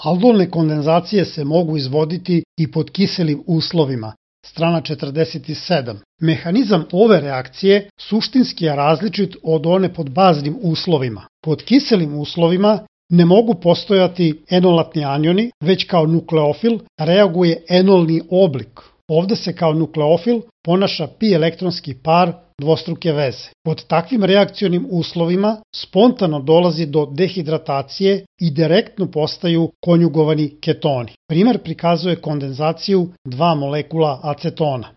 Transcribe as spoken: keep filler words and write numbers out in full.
Aldolne kondenzacije se mogu izvoditi i pod kiselim uslovima. Strana četrdeset sedam. Mehanizam ove reakcije suštinski je različit od one pod baznim uslovima. Pod kiselim uslovima ne mogu postojati enolatni anioni, već kao nukleofil reaguje enolni oblik. Ovde se kao nukleofil ponaša pi elektronski par dvostruke veze. Pod takvim reakcionim uslovima spontano dolazi do dehidratacije i direktno postaju konjugovani ketoni. Primer prikazuje kondenzaciju dva molekula acetona.